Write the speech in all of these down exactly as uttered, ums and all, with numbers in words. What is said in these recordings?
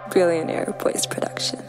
Billionaire Boys production.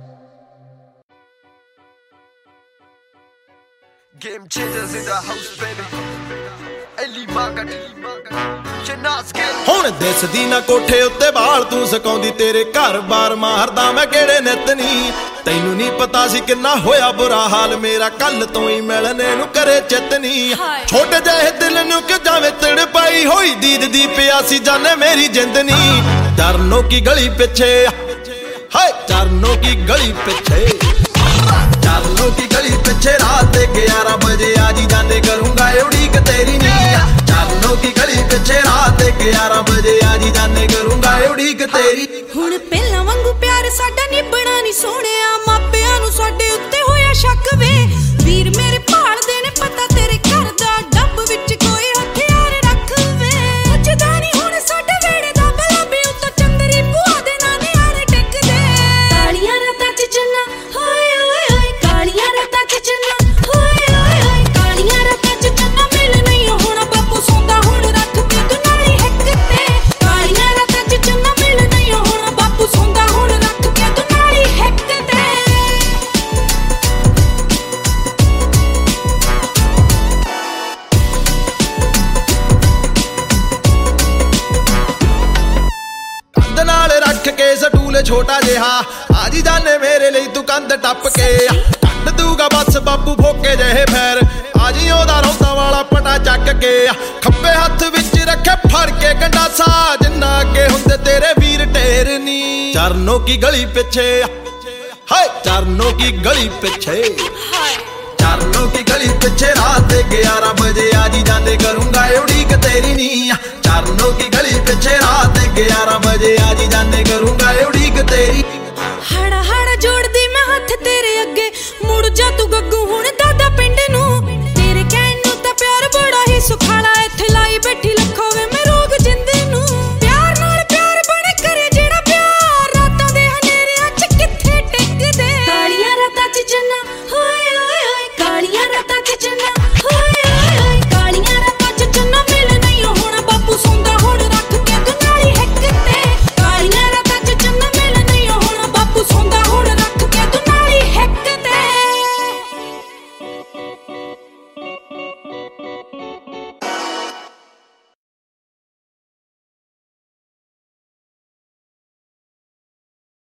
Game changers in the house, baby. Ellie Market, Chinnas game. ਹੁਣ ਦਿਸਦੀ ਨਾ ਕੋਠੇ ਉੱਤੇ ਬਾਲ ਤੂੰ ਸਕਾਉਂਦੀ ਤੇਰੇ ਘਰ ਬਾਰ ਮਾਰਦਾ ਮੈਂ ਕਿਹੜੇ ਨਿਤ ਨੀ ਤੈਨੂੰ ਨਹੀਂ ਪਤਾ ਸੀ ਕਿੰਨਾ ਹੋਇਆ ਬੁਰਾ ਹਾਲ ਮੇਰਾ ਕੱਲ ਤੋਂ ਹੀ ਮਿਲਣੇ ਨੂੰ ਕਰੇ ਚਿਤਨੀ ਛੋਟੇ ਜਿਹੇ ਦਿਲ ਨੂੰ ਕਿ ਜਾਵੇਂ ਤੜਪਾਈ ਹੋਈ ਦੀਦ ਦੀ ਪਿਆਸੀ ਜਾਨੇ ਮੇਰੀ ਜਿੰਦਨੀ ਚਰਨੋਂ ਕੀ ਗਲੀ ਪਿੱਛੇ ਹਾਏ ਚਰਨੋਂ ਕੀ ਗਲੀ ਪਿੱਛੇ चरनों की गली पीछे रात ग्यारह बजे आजी जाने करूंगा उड़ीक तेरी नी चरनों की गली पीछे रात ग्यारह बजे आजी जाने करूंगा उड़ीक तेरी हुण पहला वांगू प्यार साडा निभना नहीं सोहणिया मापियां नूं साडे उत्ते होया शक वे वीर मेरे भालदे ने पता तेरे घर दा डब्ब विच कोई हथियार रख वे पुछदा नहीं हुण साडे वेड़े दा गुलाबी उत्ते चंदरी भूआ दे नां निहारे टिकदे कालियां रातां च चन्ना होए होए होए कालियां रातां च चन्ना होए होए होए कालियां रातां च चन्ना मिल नहीं होना बापू सौंदा हुण रख के तू नाली हिक ते कालियां रातां च चन्ना मिल नहीं होना बापू सौंदा हुण रख के तू नाली हिक ते ਕੰਧ ਨਾਲ ਰੱਖ ਕੇ ਸਟੂਲ ਛੋਟਾ ਜਿਹਾ ਆਜੀ ਜਾਨੇ ਮੇਰੇ ਲਈ ਤੂੰ ਕੰਧ ਟੱਪ ਕੇ ਕੱਢ ਦੂਗਾ ਬਸ ਬਾਪੂ ਫੋਕੇ ਜਿਹੇ ਫੈਰ ਆਜੀ ਉਹਦਾ ਰੌਂਦਾ ਵਾਲਾ ਪਟਾ ਚੱਕ ਕੇ ਖੱਬੇ ਹੱਥ ਵਿੱਚ ਰੱਖੇ ਫੜ ਕੇ ਗੰਡਾਸਾ ਜਿੰਨਾ ਅੱਗੇ ਹੁੰਦੇ ਤੇਰੇ ਵੀਰ ਢੇਰ ਨੀ ਚਰਨੋਂ ਕੀ ਗਲੀ ਪਿੱਛੇ ਹਾਏ ਚਰਨੋਂ ਕੀ ਗਲੀ ਪਿੱਛੇ चरनों की गली पीछे रात ग्यारह बजे आजी जाने करूंगा उड़ीक तेरी नी चरनों की गली पीछे रात ग्यारह बजे आजी जाने करूंगा उड़ीक तेरी हड़ा हड़ा जोड़दी मैं हाथ तेरे अगे मुड़ जा तू गग्गू हुण दादा पिंड नूं तेरे कहण नूं तां प्यार बड़ा ही सुखाला इत्थे लाई बैठी लखो वे मैं रोग जिंद नूं प्यार नाल प्यार बने करे जेड़ा प्यार रातां दे हनेरियां च किथे टिकदे कालियां रातां च चन्ना होए होए होए कालियां रातां च चन्ना